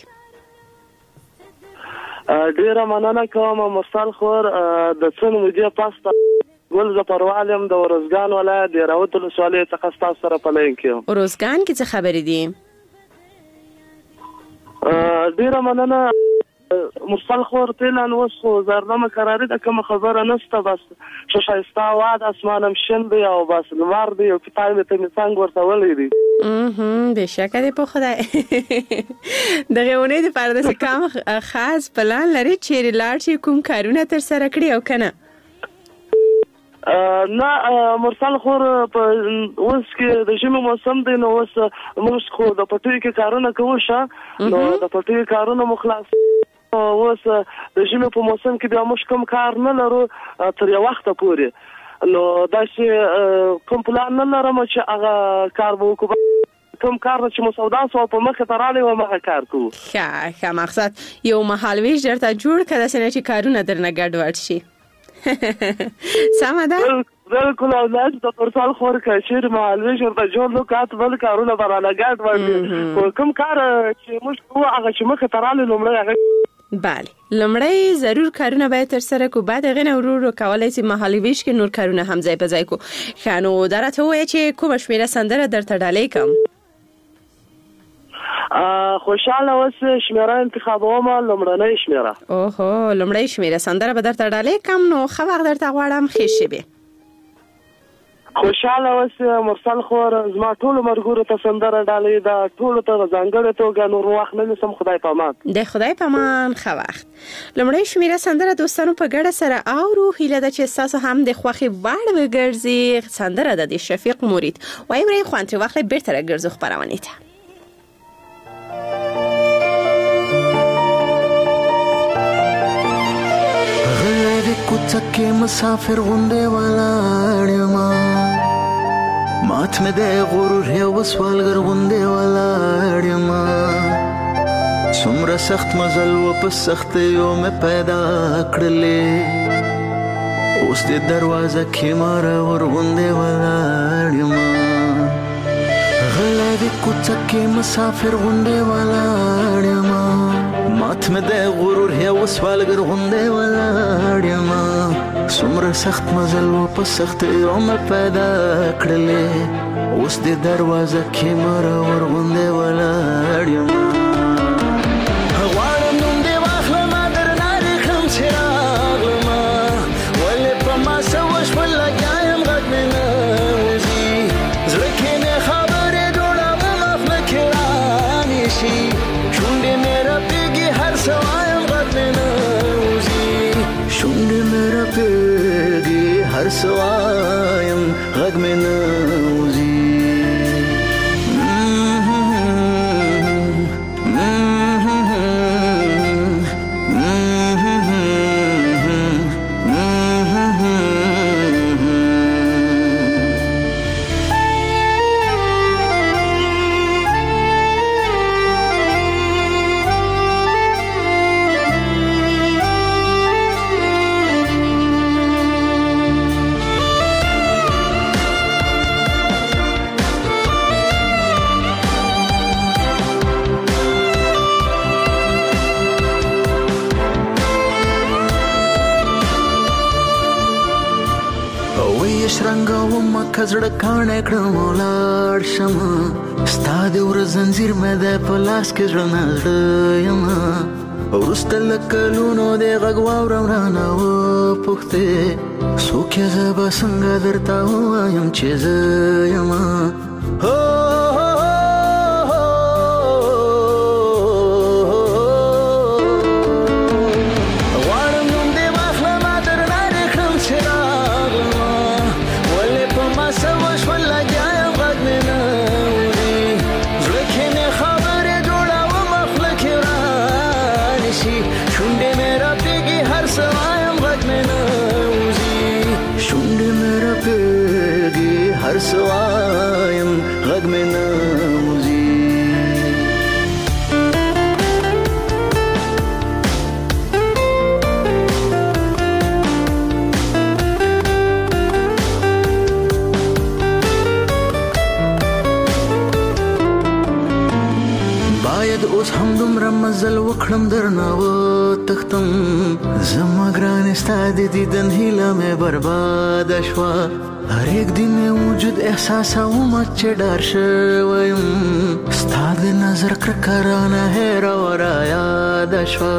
ډیره مننه کوم مستر خور د څن مودې پاسته ګل زپروالم د ورزګان ولایت د راوت ولسوالۍ څخه تاسو سره پلین کې ورزګان کې څه خبرې دي ډیره مننه مستل خور تلان وسو زرنامه قرارې د کوم خبره نسته بس شایسته واد اسمانم شین دی او بس لمر دی او پټای مې ته څنګه ورته ولې دی مهم به شکه دی په خدای دغه ونې د پاره د کم خاص پلان لري چې لاړ شي کوم کارونه تر سره کړی او کنه نه مرسل خور په اوس کې د ژمي موسم دی نو اوس موږ خو د پټي کې کارونه کوو شه نو د پټي کارونه مخلاص اوس د ژمي په موسم کې بیا موږ کوم کار نه لرو تر یو وخت پورې نو دا چې کوم پلان نه لرم چې هغه کار وکړو کوم کار چې مو سودا سو په مخه تراله و مخه کار کوو ښه ښه مقصد یو مهالویش درته جوړ کړه چې کارونه درنه ګډوډ شي سمه ده بالکل اولاد د پرسال خور کشیر مهالویش ورته جوړ نو کات بل کارونه براله ګډ ورته کوم کار چې موږ کوو هغه چې مخه تراله لومړی هغه بله لمړی ضرور کارونه باید تر سره کو بعد غنه ورو کولای شي مهالویش کې نور کارونه هم ځای په ځای کو خانو درته وای چې کوم شمیره سندره درته ډالې کم خوشاله اوس شمیره انتخابوم لمړنۍ شمیره اوهو لمړی شمیره سندره به درته ډالې کم نو خو وخت درته غواړم خېشي به خوشاله اوس مرسل خور زما ټول مرګورو ته سندره ډالې دا ټول ته ځانګړې توګه نور وخت نه سم خدای پامان د خدای پامان خو وخت لمړی شمیره سندره دوستانو په ګډه سره اورو هیله ده چې تاسو هم د خوخي وړ وګرځي سندره د شفیق مرید وای مری خوانتري وخت بیرته راګرځو خبرونه ته کوڅه مسافر غونډه ولاړ ما مات مې د غرور یو سوالګر غونډه ولاړ ما څومره سخت مزل و په سختیو مې پیدا کړلې اوس دې دروازه کې ماره ورغوندې ولاړ یمه غلی دې کوڅه کې مسافر غوندې ولاړ یمه مات مې د غرور هېوسوالګر غوندې ولاړ یمه څومره سخت مزل و په سختیو مې پیدا کړلې اوس دې دروازه کې ماره ورغوندې ولاړ یمه هر سوایم غږ مې نه وځي کزړه کاڼه کړم ولاړ شمه ستا د ورځ زنځیر مې د په لاس کې زړه نه زړه یمه وروسته له کلونو د غږ واورم رانه وپوښتې څوک یې زه به څنګه درته ووایم چې زه یمه هر سوایم غږ مې نه وځي باید اوس هم دومره مزل وکړم درنه وتښتم زما ګرانې ستا د دیدن هیله مې برباده شوه هر یک دن وجود احساسوم چې ډار شویم ستا د نظر کرکه رانه هېره ورا یاده شوه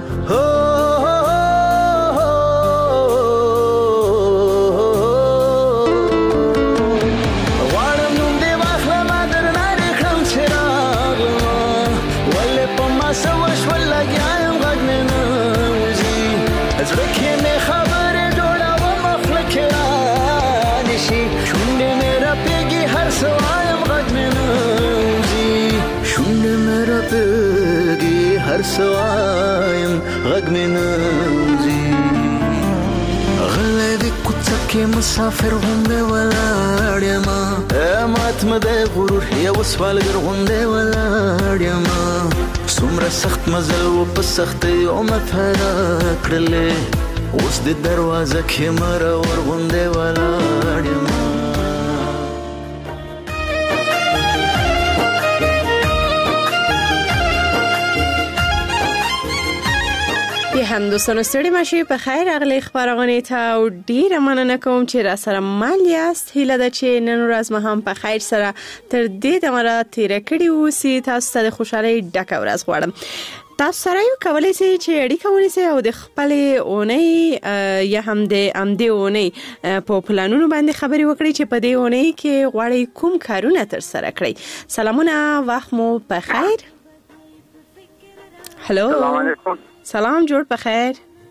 غواړم نوم دې واخلمه درنه دې کړم چې راغلمه ولې په ما څه وشول لګیا یم غږ مې نه وځي زړه کې مې خبرې جوړومه خوله کې شونډې مې راپېږي هر څه وایم غږ مې نه وځي شونډې مې راپېږي هر څه وایم غږ مې نه وځي غلی د کوڅه کې مسافر غوندې ولاړ یمه مات مې د غرور یو سوالګر غوندې ولاړ یمه څومره سخت مزل و په سختیو مې پیدا کړلې اوس د دروازه کې ماره ورغوندې ولاړ یمه هم دوستانو ستړي مشي په خیر اغلی خبرونه ته او ډیره مننه کوم چې را سره مل یاست هیله ده چې نن ورځ مې هم په خیر سره تر دې دمره تیر کړی اوسې تاسو ته د خوشحالۍ ډکه ورځ غواړم تاسو سره یو کولای شئ چې اړیکه ونیسئ او د خپل اونۍ یا هم د امدې اونۍ په پلانونو باندې خبرې وکړئ چې په دې اونۍ کې غواړئ کوم کارونه تر سره کړئ سلامونه وخت مو په خیر هلو سلام علیکم سلام جوړ په خیر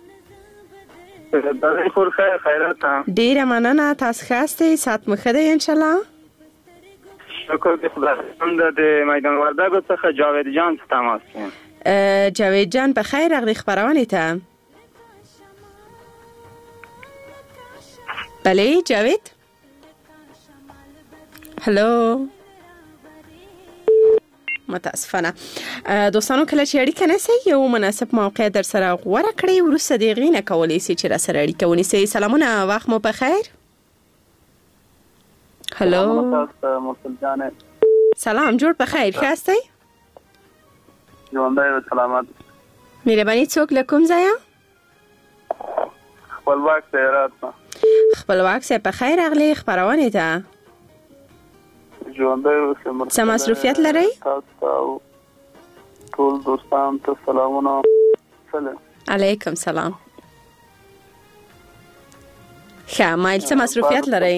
دغه خور خیر خیرات ډیره مننه تاسو خاصه سات مخده ان شاء الله شکر دې خدای حمد د میدان وردګو څخه جاوید جان تماس یم جاوید جان په خیر اغلی خبرونه ته بله جاوید هلو متاسفانه دوستانو کله چې اړیکه نسی یو مناسب موقع در سره غوړه کړی ورسره دی غینه کولای شي چې را سره اړیکه ونیسي. سلامونه، وخت مو په خیر. هلو مرسل جان، سلام، جوړ په خیر خاستئ؟ ژوندی او سلامت. مهرباني، څوک له کوم ځایه؟ خپلواک سیارات نه. خپلواک سه په خیر اغلی خبرونه ته. ژوندی او سمر. څه مصروفیت لرئ؟ تاسو ټول دوستان ته سلامونه. سلام. علیکم سلام. ښه، مایل څه مصروفیت لرئ؟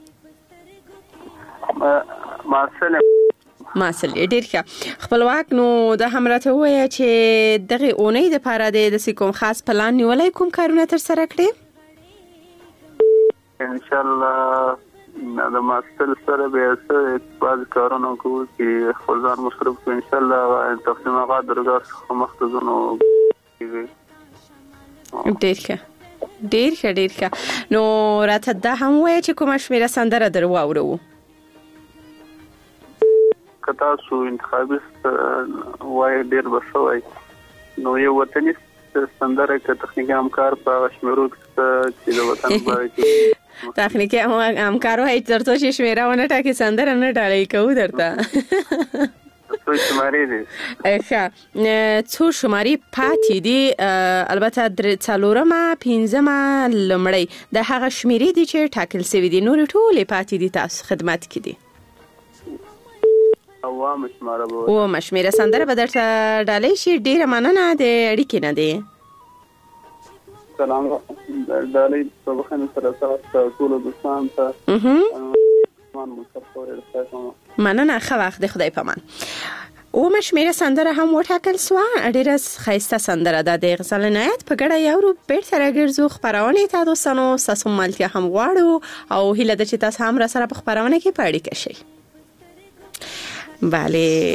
ما سلام. ما سلام ډیر ښه. خپلواک نو د همراته وای چې دغه اونۍ د پاره د کوم خاص پلان نیولای کوم کارونه تر سره کړی؟ ان شاء الله د ماستر سره به څه بعض کارونه کوو چې خپل ځان مصرف کوو. ان شاء الله تقسیمات درګه مختصونو ډیر ښه ډیر ښه ډیر ښه. نو راته دا هم وای چې کومه شمیره سندره در واورو؟ کتا سو انتخابي وای ډیر بسوي نو یو وطني سندره کې تخنیکی همکار په شمیرو کې د وطن باندې تخنیکی همکارو هیڅ درته چې شمیره ونه ټاکي سندره نه ډالې کوو درته. څو شمارې دي؟ ښه، څو شمارې پاتې دي. البته درې څلورمه پنځمه لومړی د هغه شمیرې دي چې ټاکل شوي دي، نور ټولې پاتې دي تاسو خدمت کې دي. او مشماره به او مشمره سندره به درته ډالې شي. ډیره مننه د اړیکې نه دی. سلام ډالې په بخنه سره تاسو ټول دوستان ته مان مصطفی مننه. ښه وخت د خدای په امان. او مشمره سندره هم وټاکل سو. ډیره خیسته سندره ده. د غزل نایت په ګډه یو رو بیرته راګرځو خبرونه ته دوستانو. تاسو مالتیا هم غواړو او هیله ده چې تاسو هم را سره په خبرونه کې په اړیکه شئ. Vale.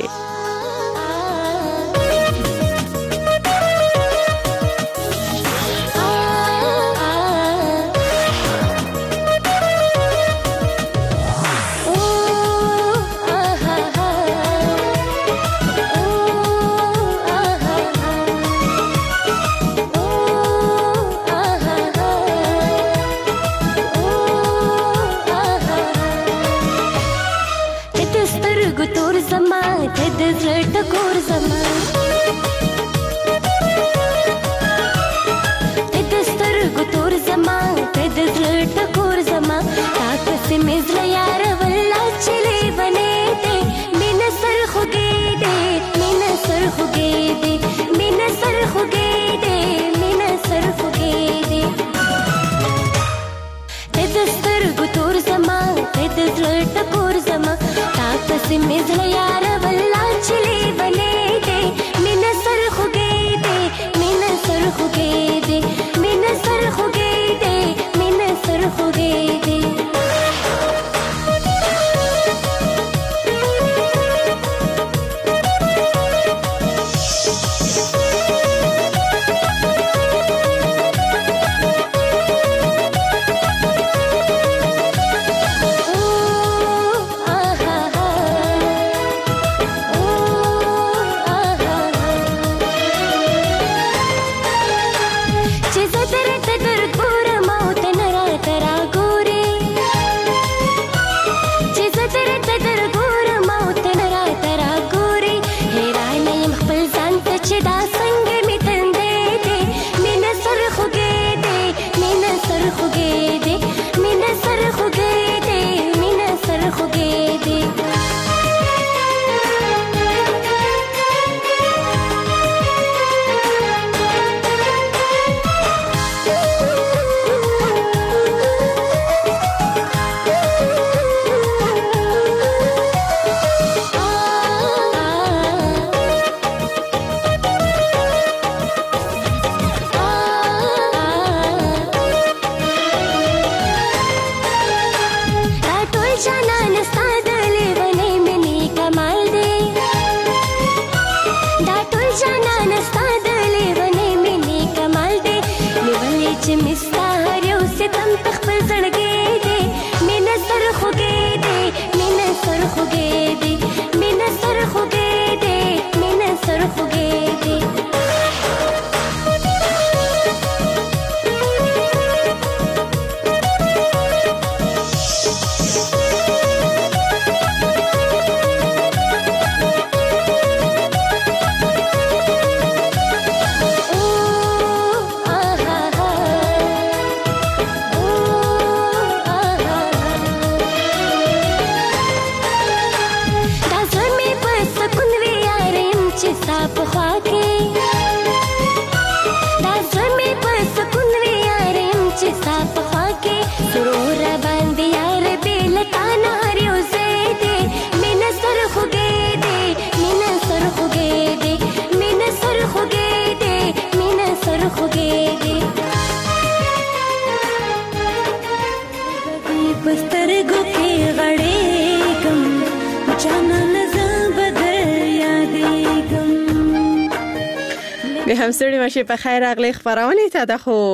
به همستړي مشه په خیر اغلی خبرونه ته د خو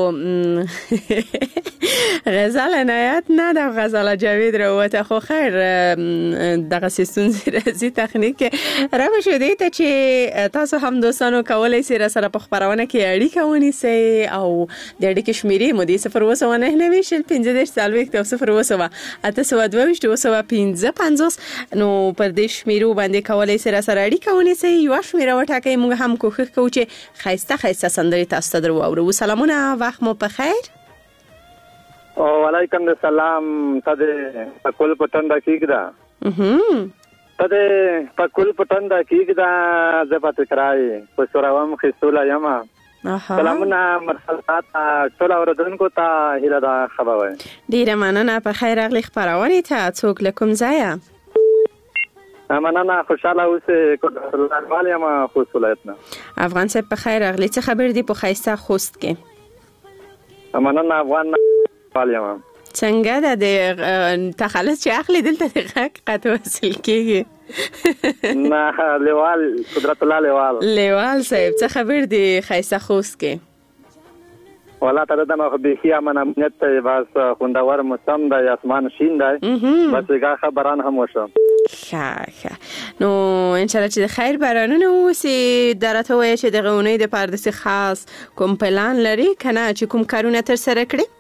غزل عنایت نه د غزل جاوید راوته خو خیر دغه سیستم زیرازي تخنیک را بشودې ته چې تاسو هم دوستانو کولای سي سره په خبرونه کې اړیکه ونیسئ او د اړیکې شمیرې مو د صفر اووه سوه نهه نوي شل پنځه دېرش څلوېښت او صفر اووه سوه اته سوه دوه ویشت اووه سوه پنځه پنځوس نو پر دې شمیرو باندې کولای سي سره اړیکه ونیسئ یو شمیره وټاکئ موږ هم کوښښ کوو چې خایسته خایسته سندرې تاسو ته درو واورو. سلامونه وخت مو په خیر. او علیکم السلام. ته په کول پټنده کېږه هم ته په کول پټنده کېږه زه پاتې کرای په سوراوم خستولا یما سلامونه مرحبات ټول اوردونکو ته هیله دا خبره ډیره مننه. په خیر اغلی خبرونه ته څوک لکم ځای مننه خوشاله اوسه کوټه یم خوست ولایتنا افغان صاحب په خیر اغلی څه خبر دی په خایسته خوست کې مننه افغان یم څنګه د تخلص چې اخلي دلته دغه قط وصل کېږي نه لیوال قدرت الله لیوال لیوال صاحب څه خبر دی خایسته خوست کې والله تعالی د مخ به خیا من امنیت ته بس خوندور موسم د اسمان شین دی بس هغه خبران هم وشو ښه ښه نو ان شاء الله چې د خیر بارانونه وسی درته وای چې د غونې د پردسي خاص کوم پلان لري کنه چې کوم کارونه تر سره کړی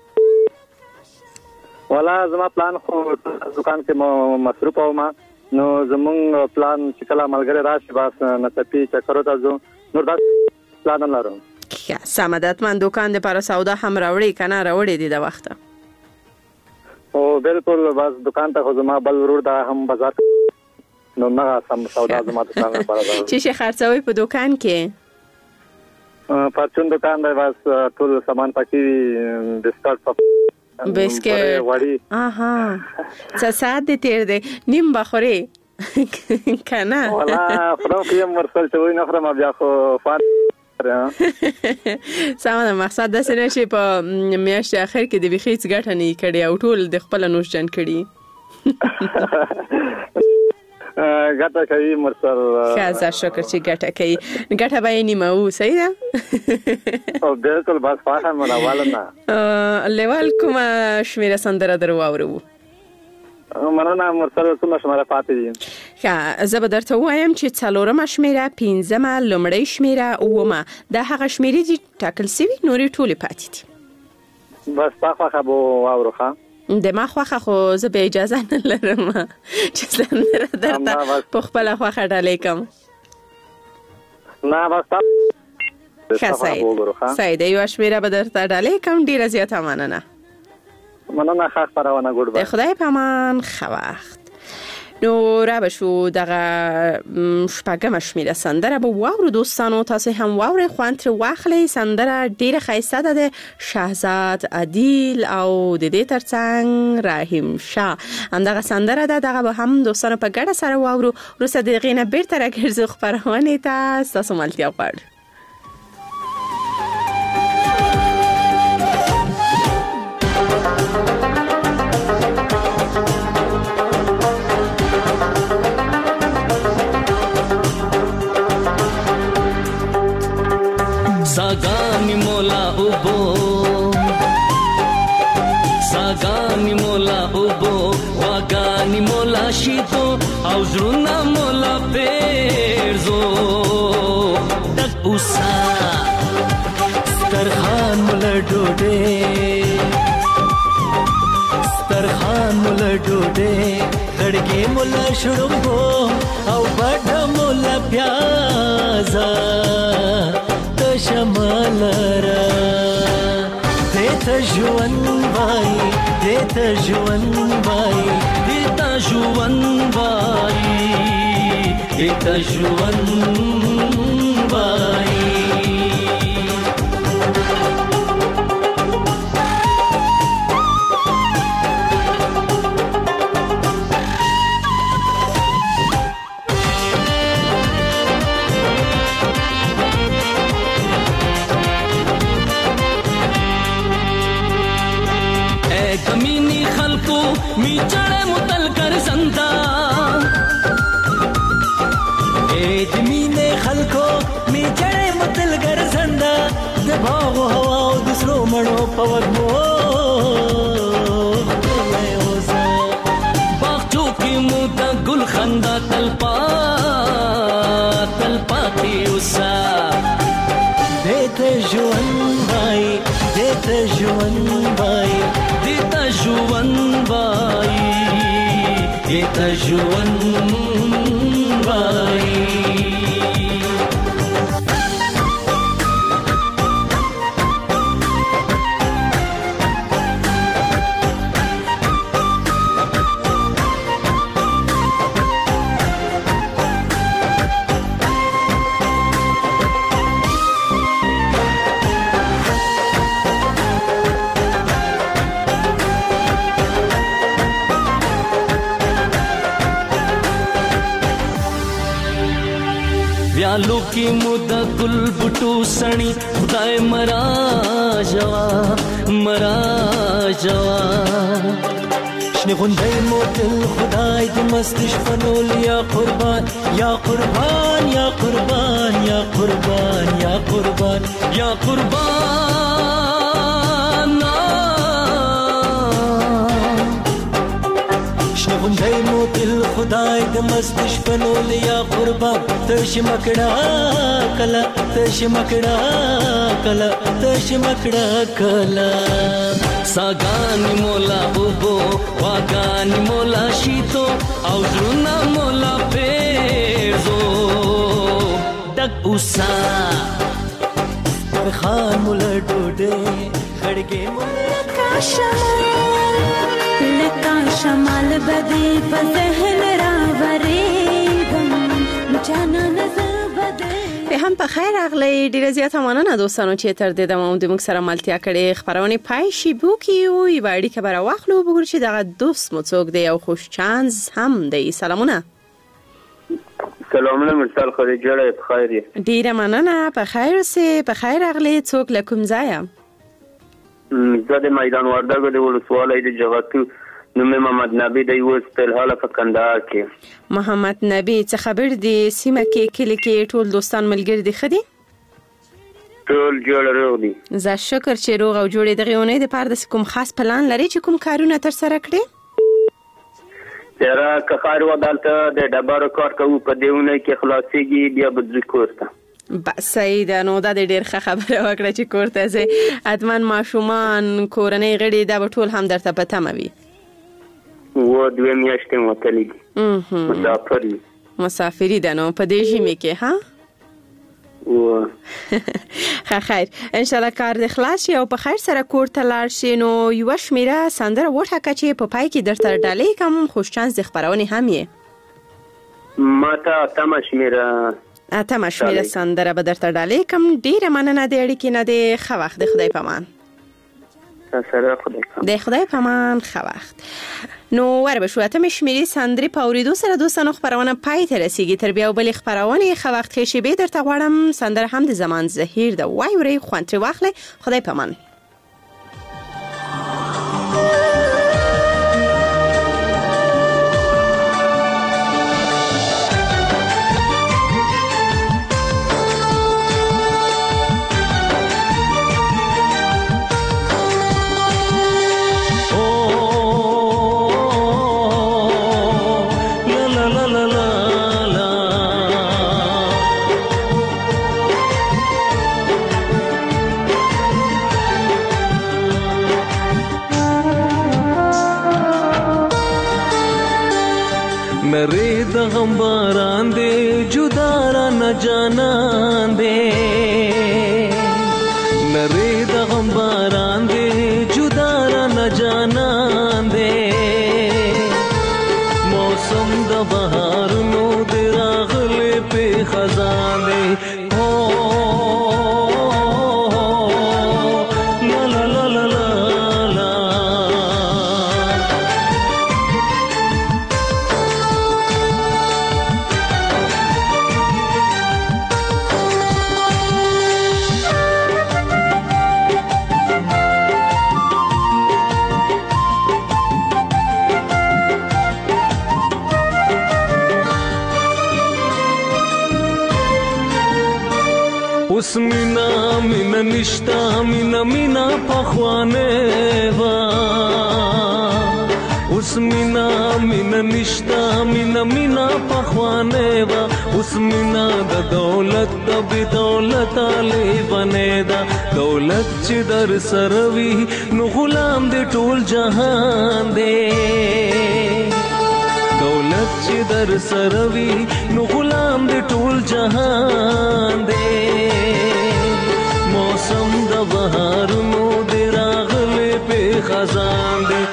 والله زما پلان خو دکان کې مو مصروف وم نو زمون پلان چې کله ملګری راشي بس نتپی چکرو ته ځو نور دا پلان لرم سمادت من دکان د پر سودا هم راوړی کنه راوړی دی د وخت او بالکل بس دکان ته خو زما بل ورور دا هم بازار نو نه سم سودا زما دکان لپاره دا چې شي خرڅوي په دکان کې پرچون دکان دی بس ټول سامان پکې بسکټ بسکټ وړي اها څه ساعت دې تیر دی نیم بخوري کنه والله خو یم ورسل چې وای نه خرم بیا خو فان سامان مقصد د سره چې په میاشت اخر کې د بخیت ګټه نه کړي او ټول د خپل نوش جن کړي ګټه کوي مرسل خاصه شکر چې ګټه کوي ګټه به نیمه او صحیح ده او بالکل بس فاهم راواله لیوال کومه شمیره سندره درو اورو مننه مرسل کومه شمیره پاتې دي ښه زه به درته وایم چې څلورمه شمیره پنځمه لومړۍ شمیره اومه د هغه شمیرې چې ټاکل سوي نورې ټولې پاتې دي بس تا خوښه به واورو ښه د ما خوښه خو زه به اجازه نه لرم چې سندره درته په خپله خوښه ډالۍ کړم نه بس تا ښه سعید سعید یوه شمیره به درته ډالۍ کړم ډېره زیاته مننه مننه ښه خپرونه ګوډ د خدای په امان ښه وخت. نو را بشو دغه شپږمه شمیره سندره به واورو دوستانو تاسو هم واورئ خوند ترې واخلئ. سندره ډېره ښایسته ده د شهزاد عدیل او د دې ترڅنګ رحیم شاه همدغه سندره ده دغه به هم دوستانو په ګډه سره واورو. وروسته د هغې نه بېرته راګرځو خپرونې ته ستاسو ملتیا غواړو. सागानी मोला उबो सागानी मोला उबो वागानी मोला शीतो आउजरुना मोला पेरजो तकुसा स्तरखान मोला डोडे स्तरखान मोला डोडे खड़गे मोला शुड़ुंगो आउ बड़ा मोला प्याजा شمالرا دیتا جوان بای دیتا جوان بای دیتا جوان بای دیتا جوان بای मी चढ़े मुतल कर संता ए जमीने खल्क د باغ او هوا او د سرو مړو په وږمو ښکلی اوسه باغچو کې مو د ګل خندا تلپا تلپاتې اوسه دې ته ژوند وایي دې ته ژوند وایي دې ته ژوند وایي دې ته ژوند وایي ویالو کی مود گل بټو سنی خدای مرا جوا مرا جوا شنه غونډې موتل خدای د مستش فنول یا قربان یا قربان یا قربان یا قربان یا قربان یا قربان شنه غونډې موتل خدای د مستش فنول یا قربان تش مکڑا کلا تش مکڑا کلا تش مکڑا کلا ساگانی مولا بوبو واگانی مولا شیتو او جرونا مولا پیزو ڈک اوسا پرخان مولا ڈوڈے خڑگے مولا لکا شمال لکا شمال بدی پزہن راوریگم جانا نظر بدی به هم په خیر اغلی ډیره زیاته مننه دوستانو چې تر دې دمه د موږ سره ملتیا کړې خبرونه پای شي بو کې او ایوړي خبره واخلو وګورئ چې دغه دوست مو څوک دی او خوش چانس هم دی سلامونه سلامونه مرسل خدیجه په خیر ډیره مننه په خیر اوسې په خیر اغلی څوک لکم ځای زه د میدان وردګو د ولسوالۍ د جغتو نومې محمد نبی دی اوس په حال په کندهار کې محمد نبی څه خبر دی سیمه کې کلی کې ټول دوستان ملګری دي خدي ټول جوړ روغ دي زه شکر چې روغ او جوړې دغه ونې د پاره د کوم خاص پلان لري چې کوم کارونه تر سره کړي تیرا که خیر ودالته د ډبرو کار کوو په دیونه کې خلاصيږي بیا بدري کوسته بس سید نو دا ډېر ښه خبره وکړه چې کوړته زه ادمن ماشومان کورنۍ غړي دا ټول هم درته پته موي و دوه میاشتې متلې مسافر مسافری ده نو په دې ژمي کې ها و خیر ان شاء الله کار د خلاص شي او په خیر سره کور ته لاړ شي نو یو شمیره سندره وټاکه چې په پای کې درته ډالې کوم خوش چانس د خبرونه هم یې ماته تم شمیره اته شمیره سندره به درته ډالې کوم ډیره مننه د اړیکې نه د خو وخت د خدای پامان سره خدای د خدای پامان خو وخت نو ور به شو ته مشمیری سندري پاوریدو سره دوستانو خبرونه پای ته رسیدي تر بیا بل خبرونه خو وخت کې شی به درته غواړم سندره هم د زمان زهیر د وای وری خوانتري واخله خدای پامان نری د غم باران دې جدا را نه جانان دې نری د غم باران دې جدا را نه جانان دې موسم د بهار نو دې راغلې په خزان دې مینا نشتا مینا مینا پخوانه وا اوس مینا مینا نشتا مینا مینا پخوانه وا اوس مینا د دولت د بی دولت علی بنه دا دولت چې در سروي نو غلام دې ټول جهان دې دولت چې در سروي نو غلام دې ټول جهان دې موسم د بهارونو دې راغلي په خزان دې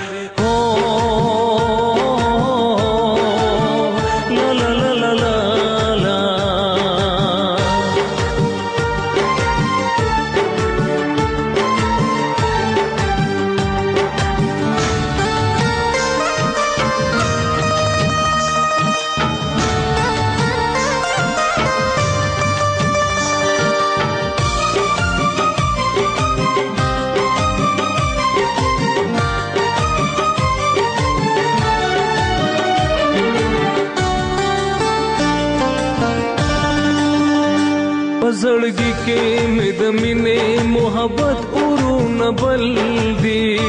زړګي کې مې د مینې محبت اورونه بل دي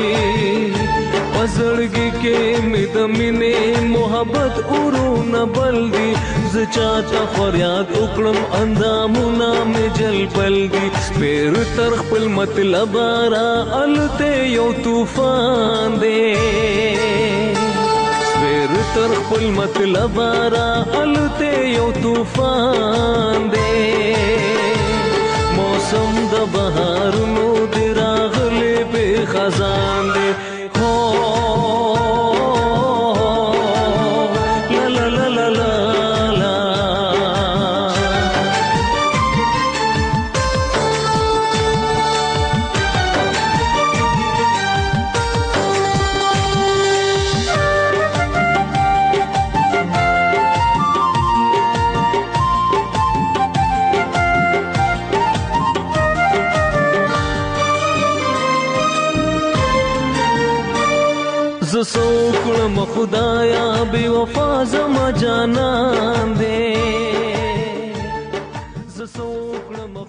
زړګي کې مې د مینې محبت اورونه بل دي ز چاته فریاد وکړم اندامونه مې جلبل دي پیر تر خپل مطلب را الته یو طوفان دی پیر تر خپل مطلب را الته یو طوفان دی موسم د بهارونو دی راغلی به خزان دی هو لا لا لا لا لا لا زسوکړم خدایا بے وفا زما جانان دے زسوکړم